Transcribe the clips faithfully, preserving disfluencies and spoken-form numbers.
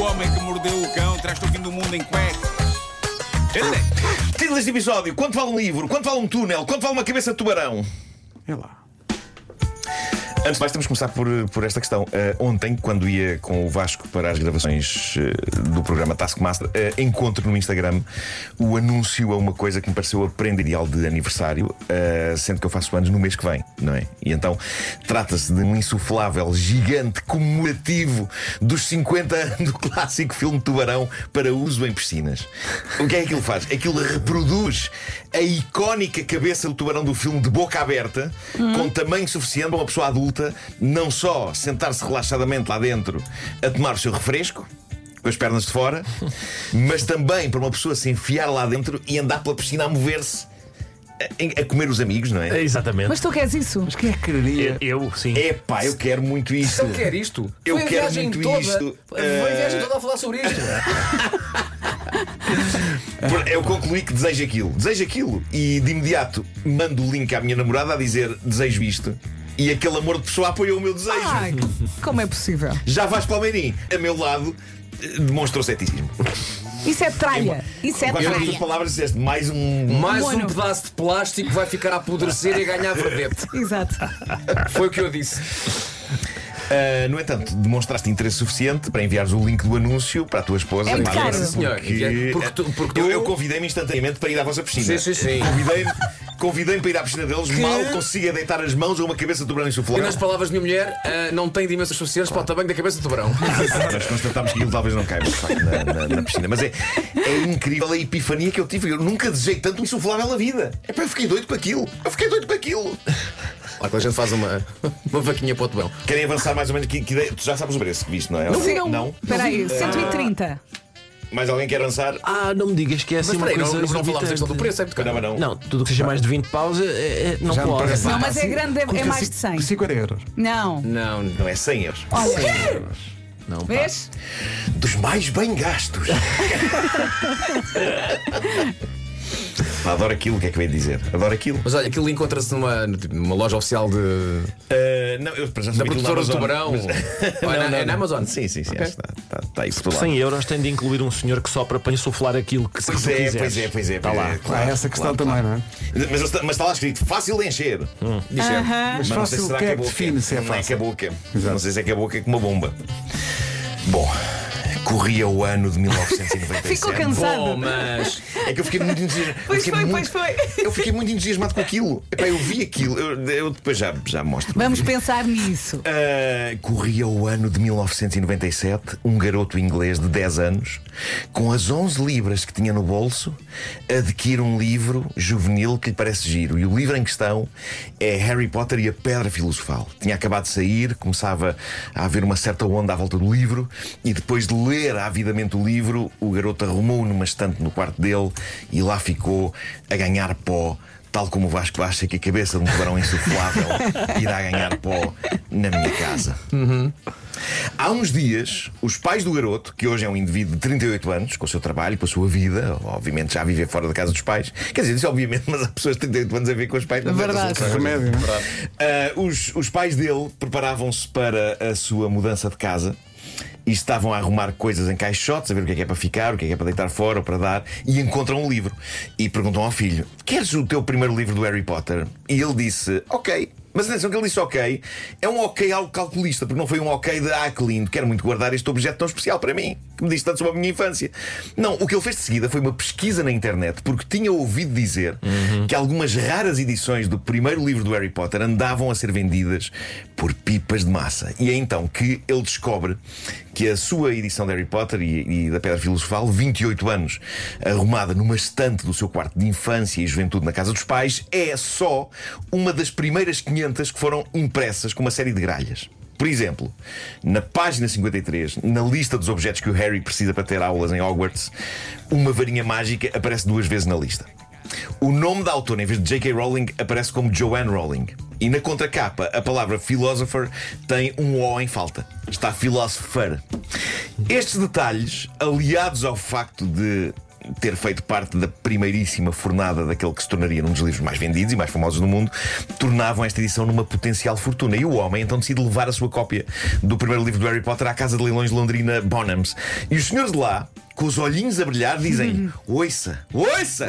O homem que mordeu o cão traz-te o fim do mundo em cuecas. Título deste episódio: quanto vale um livro? Quanto vale um túnel? Quanto vale uma cabeça de tubarão? É lá. Antes de mais, temos que começar por, por esta questão. Uh, ontem, quando ia com o Vasco para as gravações uh, do programa Taskmaster, uh, encontro no Instagram o anúncio a uma coisa que me pareceu a prenda ideal de aniversário, uh, sendo que eu faço anos no mês que vem, não é? E então trata-se de um insuflável gigante comemorativo dos cinquenta anos do clássico filme Tubarão para uso em piscinas. O que é que aquilo faz? Aquilo reproduz a icónica cabeça do tubarão do filme de boca aberta, hum. com tamanho suficiente para uma pessoa adulta não só sentar-se relaxadamente lá dentro a tomar o seu refresco com as pernas de fora, mas também para uma pessoa se enfiar lá dentro e andar pela piscina a mover-se, a, a comer os amigos, não é? É exatamente. Mas tu queres isso? Mas quem é que quereria? Eu, eu sim. É pá, eu quero muito isto. Eu quero isto. Eu Foi a quero viagem muito toda, isto. Foi a viagem toda a falar sobre isto. Eu concluí que desejo aquilo. Desejo aquilo. E de imediato mando o link à minha namorada a dizer desejo isto. E aquele amor de pessoa apoiou o meu desejo. Ai, como é possível? Já Vasco Palmeirim, a meu lado, demonstrou ceticismo. Isso é tralha. Isso é Com as outras tralha. palavras disseste mais um. Mais Mono. um pedaço de plástico que vai ficar a apodrecer e a ganhar verdete. Exato. Foi o que eu disse. Uh, no entanto, demonstraste interesse suficiente para enviares o link do anúncio para a tua esposa. É muito Pá, caro. porque- Sim, senhor. Porque tu- porque eu, tu- eu convidei-me instantaneamente para ir à vossa piscina. Sim, sim, sim. Convidei-me convidei para ir à piscina deles, mal consiga deitar as mãos a uma cabeça de tubarão E insuflável. nas palavras da minha mulher, ah, não tem dimensões suficientes para o tamanho da cabeça do tubarão. Nós constatámos que aquilo talvez não caiba de facto, na, na- na piscina. Mas é, é incrível a epifania que eu tive. Eu nunca desejei tanto um insuflável na vida. É pá, eu fiquei doido com aquilo. Eu fiquei doido com aquilo. Lá que a gente faz uma, uma vaquinha para o tubarão. Querem avançar mais ou menos? Que, que ideia? Tu já sabes o preço que viste, não é? Não. Não? Espera aí, cento e trinta. Mais alguém quer avançar? Ah, não me digas que é assim Mas uma peraí, coisa não, não falámos da questão do exorbitante. preço, é muito caro. Não, não. Não, tudo o que seja mais de vinte paus é, é- não Já me pode. parece. Não, mas é grande, é- é Custa mais de cin- cem. cinquenta euros. Não. Não, Não é cem euros. Olha, Não, pá. vês? Dos mais bem gastos. Pá, adoro aquilo, o que é que eu ia dizer? Adoro aquilo. mas olha, aquilo encontra-se numa, numa loja oficial de, Uh, não, eu para já da sabia aquilo produtora do na tubarão. Amazon, mas- Ou é, Não, na, não, é na não. Amazon? Sim, sim, sim. Ok. Acho que está, está, está aí por todo lado. cem euros tem de incluir um senhor que sopra para insuflar aquilo que se Pois tu é, quiseres. pois é, pois é. Está pois lá. é, Há claro, essa questão claro, também, claro. não é? Mas, está- mas está lá escrito fácil de encher. Diz é. Aham. Mas Mas não sei se fácil, será quem que é a que boca define se é Não é que a fácil? boca. Exato. Não sei se é que a boca é como uma bomba. Bom, corria o ano de mil novecentos e noventa e sete. Ficou cansado. Bom, mas É que eu fiquei muito entusiasmado. Pois eu fiquei foi, muito, pois foi. Eu fiquei muito entusiasmado com aquilo. Epá, eu vi aquilo. Eu, eu depois já, já mostro. Vamos pensar nisso. Ah, corria o ano de mil novecentos e noventa e sete. Um garoto inglês de dez anos, com as onze libras que tinha no bolso, adquire um livro juvenil que lhe parece giro. E o livro em questão é Harry Potter e a Pedra Filosofal. Tinha acabado de sair, começava a haver uma certa onda à volta do livro. E depois de ler avidamente o livro, o garoto arrumou numa estante no quarto dele e lá ficou a ganhar pó. Tal como o Vasco acha que a cabeça de um tubarão insuflável irá ganhar pó na minha casa. Uhum. Há uns dias, os pais do garoto, que hoje é um indivíduo de trinta e oito anos, com o seu trabalho, com a sua vida, obviamente já vive fora da casa dos pais. Quer dizer, isso obviamente, mas há pessoas de trinta e oito anos a ver com os pais. Não Verdade. tem razão. Remédio, não é? Ah, os, os pais dele preparavam-se para a sua mudança de casa e estavam a arrumar coisas em caixotes, a ver o que é que é para ficar, o que é que é para deitar fora ou para dar, e encontram um livro. E perguntam ao filho: queres o teu primeiro livro do Harry Potter? E ele disse: ok. Mas atenção que ele disse ok. É um ok algo calculista, porque não foi um ok de ah, que lindo, quero muito guardar este objeto tão especial para mim, que me diz tanto sobre a minha infância. Não, o que ele fez de seguida foi uma pesquisa na internet, porque tinha ouvido dizer uhum. que algumas raras edições do primeiro livro do Harry Potter andavam a ser vendidas por pipas de massa. E é então que ele descobre que a sua edição de Harry Potter e, e da Pedra Filosofal, vinte e oito anos, arrumada numa estante do seu quarto de infância e juventude na casa dos pais, é só uma das primeiras quinhentas que foram impressas com uma série de gralhas. Por exemplo, na página cinquenta e três, na lista dos objetos que o Harry precisa para ter aulas em Hogwarts, uma varinha mágica aparece duas vezes na lista. O nome da autora, em vez de J K. Rowling, aparece como Joanne Rowling. E na contracapa, a palavra philosopher tem um O em falta. Está philosopher. Estes detalhes, aliados ao facto de ter feito parte da primeiríssima fornada daquele que se tornaria num dos livros mais vendidos e mais famosos do mundo, tornavam esta edição numa potencial fortuna. E o homem então decide levar a sua cópia do primeiro livro do Harry Potter à casa de leilões londrina Bonhams. E os senhores de lá, com os olhinhos a brilhar, dizem: Ouça, ouça!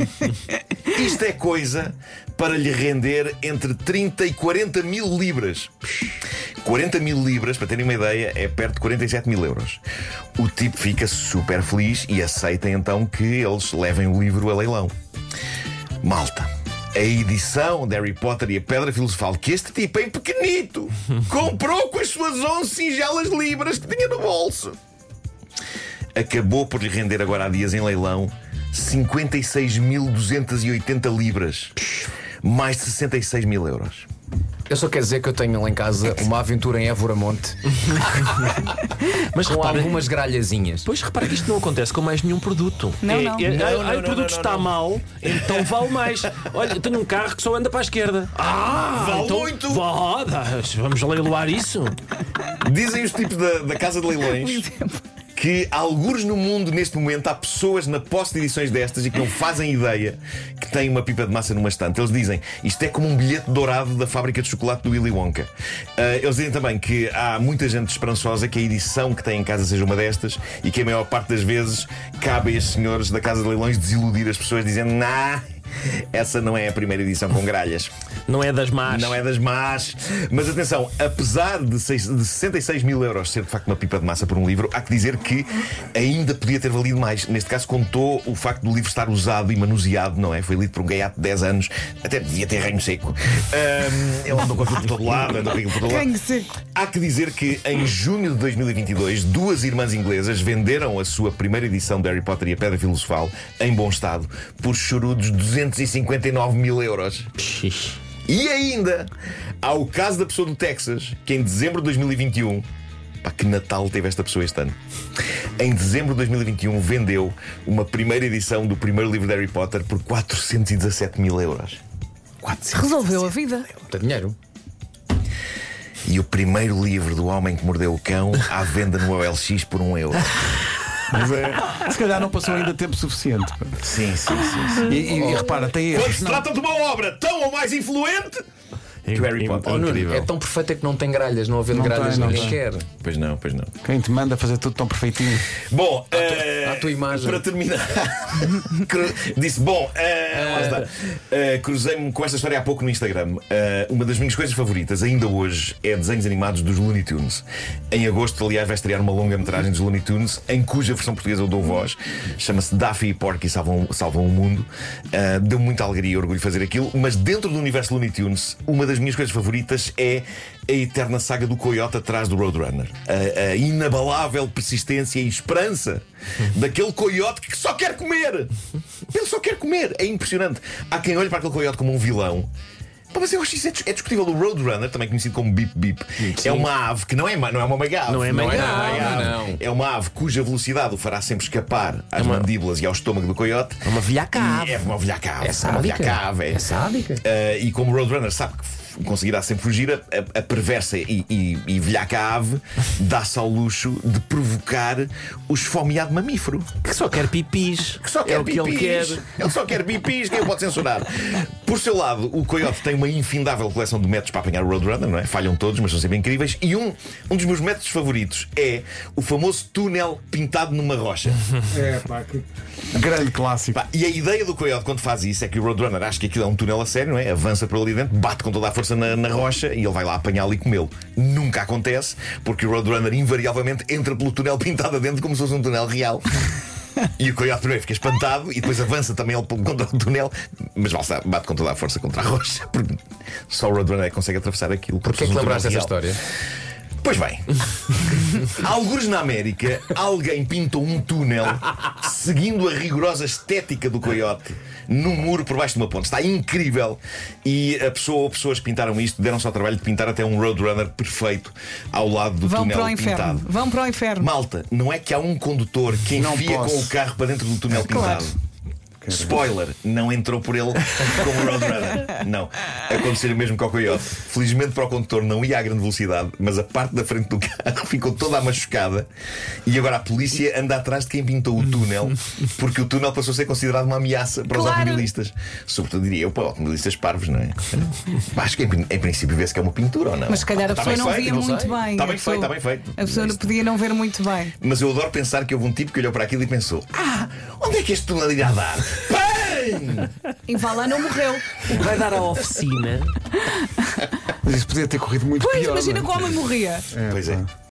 Isto é coisa para lhe render entre trinta e quarenta mil libras. quarenta mil libras, para terem uma ideia, é perto de quarenta e sete mil euros. O tipo fica super feliz e aceita então que eles levem o livro a leilão. Malta, a edição de Harry Potter e a Pedra Filosofal que este tipo em pequenito comprou com as suas onze singelas libras que tinha no bolso acabou por lhe render agora há dias em leilão cinquenta e seis mil duzentas e oitenta libras, mais de sessenta e seis mil euros. Eu só quero dizer que eu tenho lá em casa uma aventura em Évora Monte Mas com repara, algumas gralhazinhas. Pois repara que isto não acontece com mais nenhum produto. Não, é, não. é, Não, ai, não, ai, não, o produto não, está não. mal, então vale mais. Olha, eu tenho um carro que só anda para a esquerda. Ah, Vale então, muito. vá, vamos leiloar isso. Dizem os tipos da, da casa de leilões que, algures no mundo neste momento, há pessoas na posse de edições destas e que não fazem ideia que têm uma pipa de massa numa estante. Eles dizem, isto é como um bilhete dourado da fábrica de chocolate do Willy Wonka. Uh, eles dizem também que há muita gente esperançosa que a edição que tem em casa seja uma destas e que a maior parte das vezes cabe a estes senhores da casa de leilões desiludir as pessoas dizendo: nah, essa não é a primeira edição com gralhas. Não é das más. Não é das más. Mas atenção, apesar de, seis, de sessenta e seis mil euros ser de facto uma pipa de massa por um livro, há que dizer que ainda podia ter valido mais. Neste caso contou o facto do livro estar usado e manuseado, não é? Foi lido por um gaiato de dez anos, até devia ter ranho seco. Um, ele andou com aquilo por todo lado, andou com aquilo por todo lado. Ranho seco. Há que dizer que em junho de dois mil e vinte e dois, duas irmãs inglesas venderam a sua primeira edição de Harry Potter e a Pedra Filosofal em bom estado por chorudos duzentos e cinquenta e nove mil euros. Xixi. E ainda há o caso da pessoa do Texas, que em dezembro de dois mil e vinte e um, pá, que Natal teve esta pessoa este ano, em dezembro de dois mil e vinte e um vendeu uma primeira edição do primeiro livro de Harry Potter por quatrocentos e dezassete mil euros. quatrocentos e dezassete Resolveu a vida. Muito dinheiro. E o primeiro livro do Homem que Mordeu o Cão à venda no O L X por um euro. Mas é, se calhar não passou ainda tempo suficiente. Sim, sim, sim, sim. E, e, e repara, tem Quando erros. se Não. trata de uma obra tão ou mais influente que o Harry Potter. Oh, Nuno, Incrível. é tão perfeito que não tem gralhas, não havendo Não gralhas tem, não ninguém tem. quer. Pois não, pois não. Quem te manda fazer tudo tão perfeitinho? Bom, tua- eh, à tua imagem. para terminar, cru- disse: Bom, eh, lá está. Eh, cruzei-me com esta história há pouco no Instagram. Eh, uma das minhas coisas favoritas, ainda hoje, é desenhos animados dos Looney Tunes. Em agosto, aliás, vai estrear uma longa-metragem dos Looney Tunes, em cuja versão portuguesa eu dou voz. Chama-se Daffy e Porky Salvam, Salvam o Mundo. Eh, deu muita alegria e orgulho fazer aquilo. Mas dentro do universo Looney Tunes, uma das minhas coisas favoritas é a eterna saga do coiote atrás do Roadrunner. A, a inabalável persistência e esperança daquele coiote que só quer comer. Ele só quer comer. É impressionante. Há quem olhe para aquele coiote como um vilão. Pá, mas eu acho isso é, dis- é discutível. O Roadrunner, também conhecido como Bip Bip, é uma ave que não é, ma- não é uma magave. Não é Não é magave. não, não, não. É uma ave cuja velocidade o fará sempre escapar às uma- mandíbulas e ao estômago do coiote. É uma velhaca E ave. É uma velhaca ave. É uma sádica. velhaca ave, é. É sádica. Uh, e como o Roadrunner sabe que f- conseguirá sempre fugir, a, a- a perversa e, e, e velhaca ave dá-se ao luxo de provocar o esfomeado mamífero. Que só quer pipis. Que só quer é o que ele quer. pipis. Ele só quer pipis, quem o pode censurar? Por seu lado, o coiote tem uma infindável coleção de métodos para apanhar o Roadrunner, não é? Falham todos, mas são sempre incríveis. E um, um dos meus métodos favoritos é o famoso túnel pintado numa rocha. É, pá, que... grande clássico. Pá, e a ideia do coiote quando faz isso é que o Roadrunner acha que aquilo é um túnel a sério, não é? Avança por ali dentro, bate com toda a força na, na rocha e ele vai lá apanhá-lo e comê-lo. Nunca acontece, porque o Roadrunner invariavelmente entra pelo túnel pintado adentro como se fosse um túnel real. E o coiote primeiro fica espantado e depois avança também ele contra o túnel, mas lá está, bate com toda a força contra a rocha, porque só o Roadrunner é que consegue atravessar aquilo. Porquê é que como se fosse um lembraste dessa túnel real. história? Pois bem, algures na América, alguém pintou um túnel seguindo a rigorosa estética do coiote num muro por baixo de uma ponte. Está incrível. E a pessoa ou pessoas que pintaram isto deram-se ao trabalho de pintar até um Roadrunner perfeito ao lado do Vão túnel para o inferno. pintado. Vão para o inferno. Malta, não é que há um condutor que Não enfia posso. com o carro para dentro do túnel Claro. pintado. Spoiler, não entrou por ele como Roadrunner. Não. Aconteceu o mesmo com o coiote. Felizmente para o condutor não ia a grande velocidade, mas a parte da frente do carro ficou toda machucada. E agora a polícia anda atrás de quem pintou o túnel, porque o túnel passou a ser considerado uma ameaça para os Claro. automobilistas. Sobretudo diria eu para automobilistas parvos, não é? Acho que em, em princípio vê-se que é uma pintura ou não. Mas se calhar a Está pessoa bem não feito, via não muito sei. bem. Está A bem pessoa- feito, está bem feito. A pessoa podia não ver muito bem. Mas eu adoro pensar que houve um tipo que olhou para aquilo e pensou: ah, onde é que este túnel irá dar? Bem! E vá lá, não morreu. Vai dar à oficina. Mas isso podia ter corrido muito Pois, pior. imagina não que o homem morria. é? Pois é.